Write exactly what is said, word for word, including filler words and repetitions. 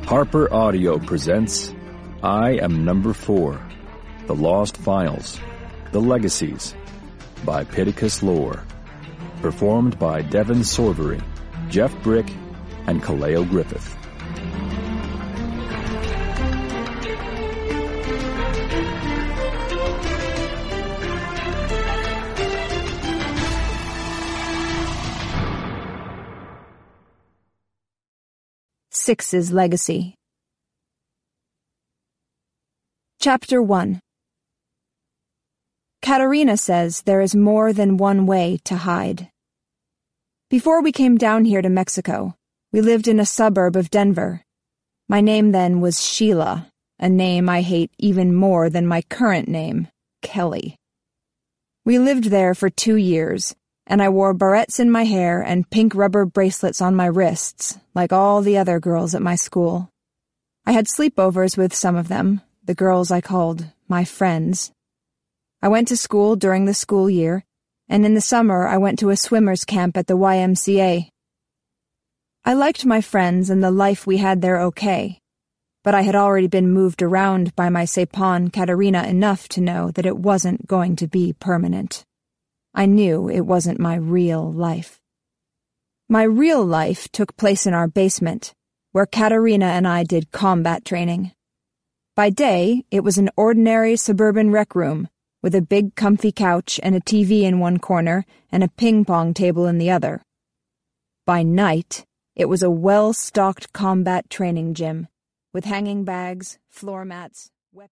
Harper Audio presents I Am Number Four, The Lost Files, The Legacies, by Pittacus Lore. Performed by Devin Sorvery, Jeff Brick, and Kaleo Griffith. Six's Legacy. Chapter one. Katerina says there is more than one way to hide. Before we came down here to Mexico, we lived in a suburb of Denver. My name then was Sheila, a name I hate even more than my current name, Kelly. We lived there for two years, and I wore barrettes in my hair and pink rubber bracelets on my wrists, like all the other girls at my school. I had sleepovers with some of them, the girls I called my friends. I went to school during the school year, and in the summer I went to a swimmer's camp at the Y M C A. I liked my friends and the life we had there okay, but I had already been moved around by my Sapon Katerina enough to know that it wasn't going to be permanent. I knew it wasn't my real life. My real life took place in our basement, where Katerina and I did combat training. By day, it was an ordinary suburban rec room, with a big comfy couch and a T V in one corner and a ping-pong table in the other. By night, it was a well-stocked combat training gym, with hanging bags, floor mats,